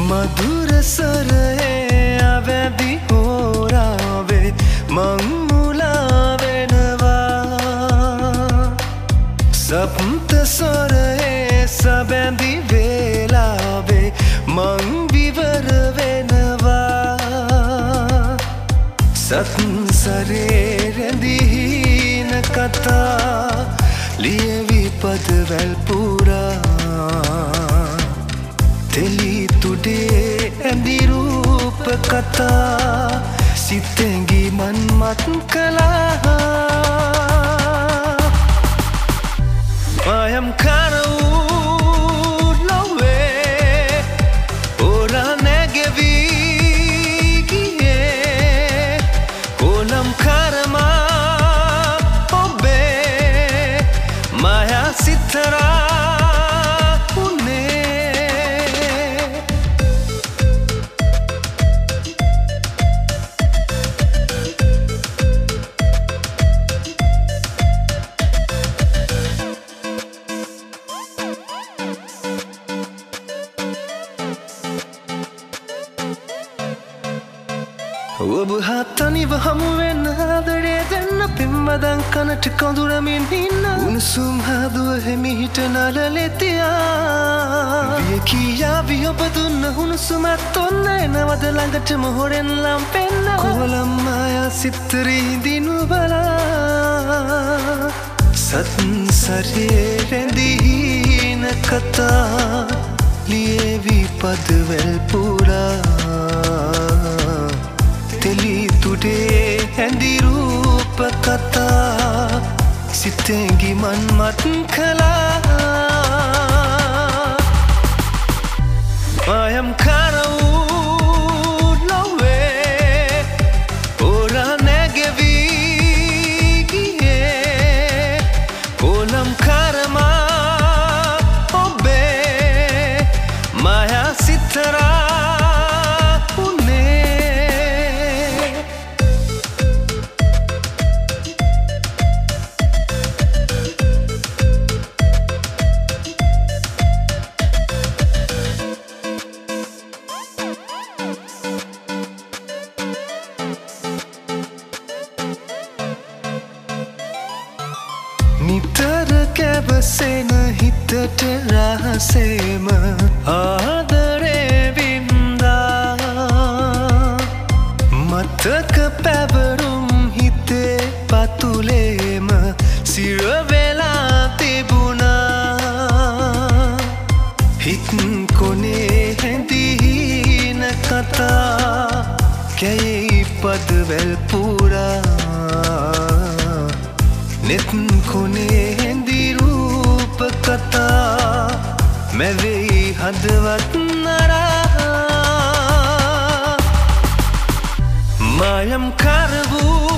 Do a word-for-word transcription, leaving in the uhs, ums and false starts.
මధుර සරේ අවැදි හෝරාවේ මං මුලා වෙනවා සප්ත සරේ සබැඳි වේලාවේ මං විවර වෙනවා සත්සරේ රැඳිහින කතා ලියවි පදවැල් පුරා තෙලි තුඩේ ඇඳි රූප කතා සිතැඟි මන්මත් කළා I am කරවූ ලොවේ ඕරා නැගෙවී ගියේ කොළම් කරමා ඔබේ මායා සිතරා ඔබ හතනිව හමුවෙන්න ආදරේ දෙන්න පෙම්බදන් කනට කඳුරමින් ඉන්න උණුසුම් හදුව හිමිහිට නලලෙතියා විය කියාවි ඔබ දුන්න උණුසුමත් ඔන්න එනවද ළඟටම හොරෙන් ලම් පෙන්න කොලම් මායා සිත්තරී දිනු බලා සත්සරේ රැඳිහින කතා ලියවි පදවැල් පුරා තෙලි තුඩේ ඇඳි රූප කතා සිතැඟි මන්මත් කළා I am කරවූ ලොවේ ඕරා නැගෙවී ගියේ කොළම් කරමා ඔබේ මායා සිතරා නිතර කැවසෙන හිතට රහසේම ආදරේ වින්දා මතක පැවරුම් හිතේ පතුලේම සිරවෙලා තිබුණා හිත් කොනේ හැඳිහින කතා කැයි පදවැල් පුරා නෙත් කොනේ හැඳි රූප කතා මැවෙයි හදවත් නරා මායම් කරවූ